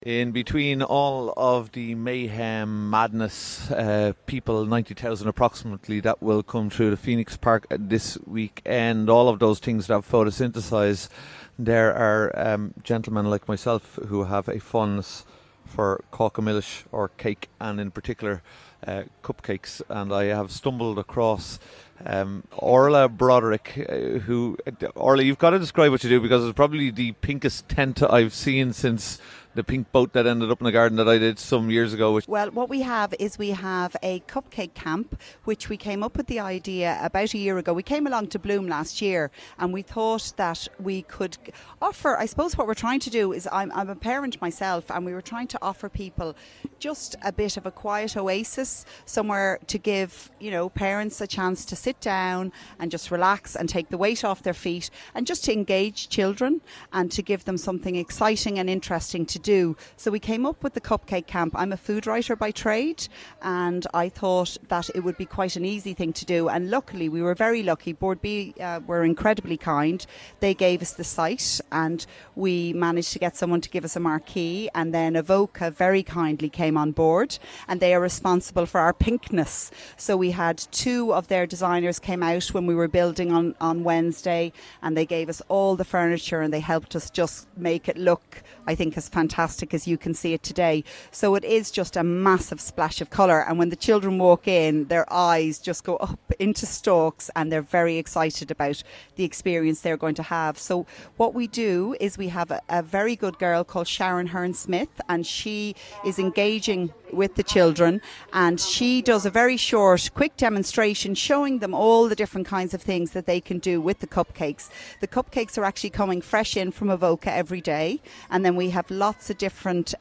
In between all of the mayhem, madness, people, 90,000 approximately, that will come through the Phoenix Park this weekend, all of those things that have photosynthesised, there are gentlemen like myself who have a fondness for cockamillish or cake, and in particular cupcakes, and I have stumbled across Orla Broderick, Orla, you've got to describe what you do, because it's probably the pinkest tent I've seen since the pink boat that ended up in the garden that I did some years ago. Well, what we have is we have a cupcake camp, which we came up with the idea about a year ago. We came along to Bloom last year, and we thought that we could offer, I suppose what we're trying to do is, I'm a parent myself, and we were trying to offer people just a bit of a quiet oasis, somewhere to give, parents a chance to sit down and just relax and take the weight off their feet, and just to engage children and to give them something exciting and interesting to do. So we came up with the cupcake camp. I'm a food writer by trade, and I thought that it would be quite an easy thing to do, and luckily we were very lucky. Board B were incredibly kind. They gave us the site, and we managed to get someone to give us a marquee, and then Evoca very kindly came on board, and they are responsible for our pinkness. So we had two of their designers came out when we were building on Wednesday, and they gave us all the furniture, and they helped us just make it look, I think, as fantastic as you can see it today. So it is just a massive splash of colour, and when the children walk in, their eyes just go up into stalks, and they're very excited about the experience they're going to have. So what we do is we have a very good girl called Sharon Hearn-Smith, and she is engaging with the children, and she does a very short, quick demonstration showing them all the different kinds of things that they can do with the cupcakes. The cupcakes are actually coming fresh in from Evoca every day, and then we have lots of different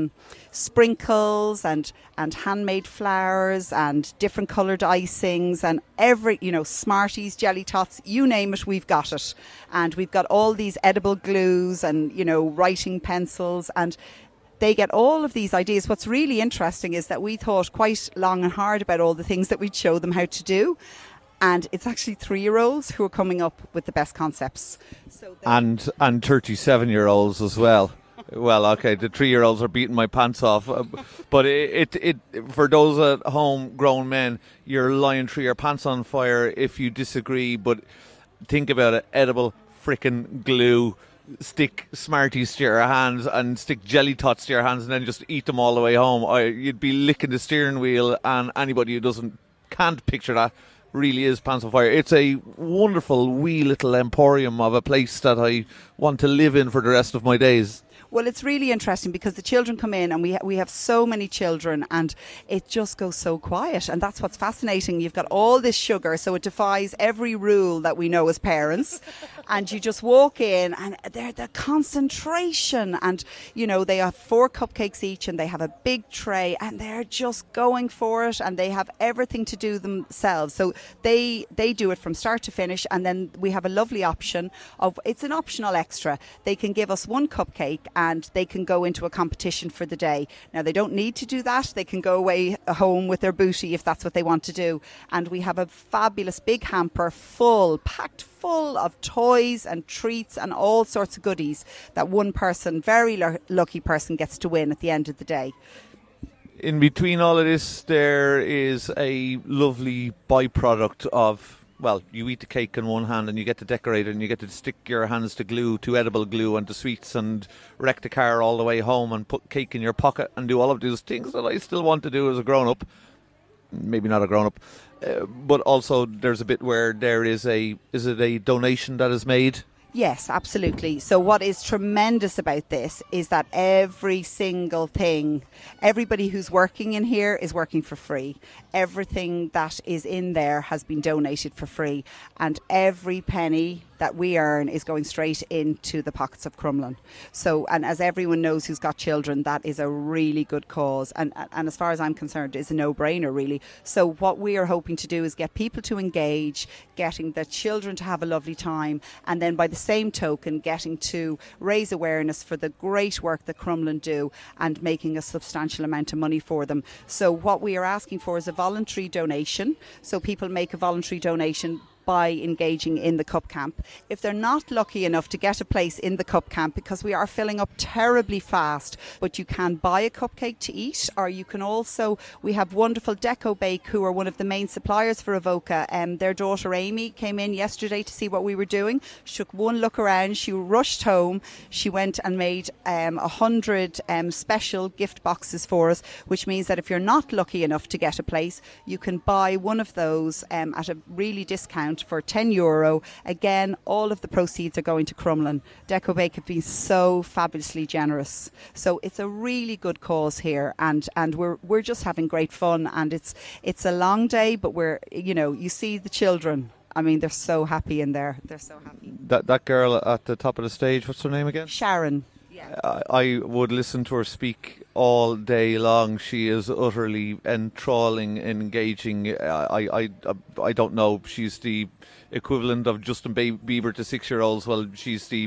sprinkles and handmade flowers and different coloured icings, and every, Smarties, Jelly Tots, you name it, we've got it. And we've got all these edible glues and, writing pencils, and they get all of these ideas. What's really interesting is that we thought quite long and hard about all the things that we'd show them how to do. And it's actually 3-year-olds who are coming up with the best concepts. So and 37-year-olds as well. Well, okay, the 3-year-olds are beating my pants off, but it for those at home, grown men, you're lying through your pants on fire if you disagree. But think about it: edible frickin' glue. Stick Smarties to your hands and stick Jelly Tots to your hands, and then just eat them all the way home. You'd be licking the steering wheel, and anybody who can't picture that really is pants on fire. It's a wonderful wee little emporium of a place that I want to live in for the rest of my days. Well, it's really interesting because the children come in, and we have so many children, and it just goes so quiet, and that's what's fascinating. You've got all this sugar, so it defies every rule that we know as parents, and you just walk in, and they're the concentration, and they have 4 cupcakes each, and they have a big tray, and they're just going for it, and they have everything to do themselves. So they do it from start to finish, and then we have a lovely option of, it's an optional extra. They can give us 1 cupcake, and they can go into a competition for the day. Now, they don't need to do that. They can go away home with their booty if that's what they want to do. And we have a fabulous big hamper packed full of toys and treats and all sorts of goodies that one person, very lucky person, gets to win at the end of the day. In between all of this, there is a lovely byproduct of, well, you eat the cake in one hand and you get to decorate it, and you get to stick your hands to edible glue and to sweets, and wreck the car all the way home and put cake in your pocket and do all of these things that I still want to do as a grown-up. Maybe not a grown-up. But also there's a bit where there is it a donation that is made? Yes, absolutely. So what is tremendous about this is that every single thing, everybody who's working in here is working for free. Everything that is in there has been donated for free, and every penny that we earn is going straight into the pockets of Crumlin. So, and as everyone knows who's got children, that is a really good cause, and as far as I'm concerned, is a no-brainer really. So what we are hoping to do is get people to engage, getting the children to have a lovely time, and then by the same token getting to raise awareness for the great work that Crumlin do, and making a substantial amount of money for them. So what we are asking for is a voluntary donation. So people make a voluntary donation by engaging in the Cup Camp. If they're not lucky enough to get a place in the Cup Camp, because we are filling up terribly fast, but you can buy a cupcake to eat, or you can also, we have wonderful Deco Bake, who are one of the main suppliers for Avoca. Their daughter Amy came in yesterday to see what we were doing. She took one look around, she rushed home, she went and made 100 special gift boxes for us, which means that if you're not lucky enough to get a place, you can buy one of those at a really discount for €10. Again, all of the proceeds are going to Crumlin. Deco Bake have been so fabulously generous. So it's a really good cause here, and we're just having great fun, and it's a long day, but you see the children. I mean, they're so happy in there. They're so happy. That girl at the top of the stage, what's her name again? Sharon. Yeah. I would listen to her speak all day long. She is utterly enthralling, engaging. I don't know. She's the equivalent of Justin Bieber to 6-year-olds. Well, she's the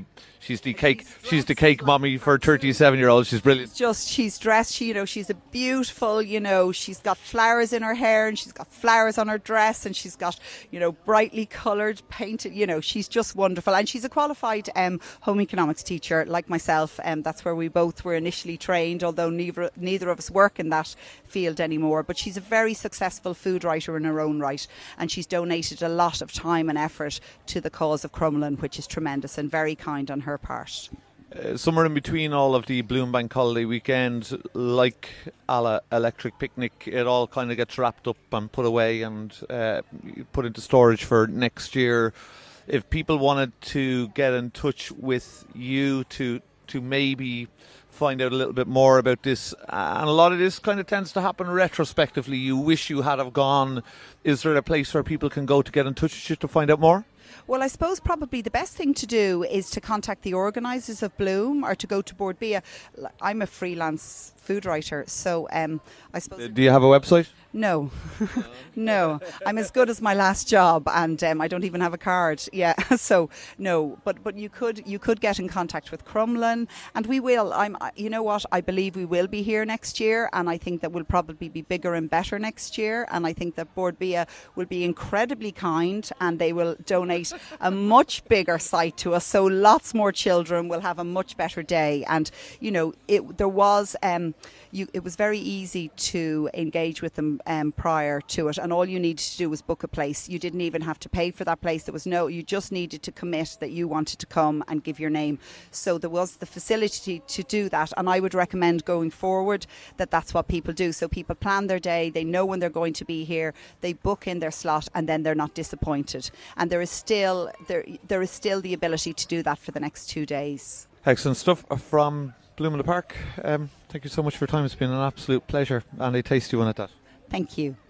cake mommy for 37-year-olds. She's brilliant. She's dressed. She's a beautiful. She's got flowers in her hair, and she's got flowers on her dress, and she's got brightly coloured painted. She's just wonderful, and she's a qualified home economics teacher like myself. That's where we both were initially trained, although neither of us work in that field anymore. But she's a very successful food writer in her own right, and she's donated a lot of time and effort to the cause of Crumlin, which is tremendous and very kind on her part. Somewhere in between all of the Bloom Bank holiday weekend, like Ala Electric Picnic, it all kind of gets wrapped up and put away and put into storage for next year. If people wanted to get in touch with you to maybe find out a little bit more about this, and a lot of this kind of tends to happen retrospectively, you wish you had have gone, is there a place where people can go to get in touch with you to find out more? Well, I suppose probably the best thing to do is to contact the organisers of Bloom, or to go to Bord Bia. I'm a freelance food writer, so I suppose... Do you have a website? No. No. I'm as good as my last job, and I don't even have a card. Yeah, so no. But you could get in contact with Crumlin, and we will. You know what? I believe we will be here next year, and I think that we'll probably be bigger and better next year. And I think that Bord Bia will be incredibly kind, and they will donate a much bigger site to us, so lots more children will have a much better day. And it was very easy to engage with them prior to it, and all you needed to do was book a place. You didn't even have to pay for that place. You just needed to commit that you wanted to come and give your name. So there was the facility to do that, and I would recommend going forward that that's what people do. So people plan their day, they know when they're going to be here, they book in their slot, and then they're not disappointed. And there is still the ability to do that for the next 2 days. Excellent stuff from Bloom in the Park. Thank you so much for your time. It's been an absolute pleasure, and a tasty one at that. Thank you.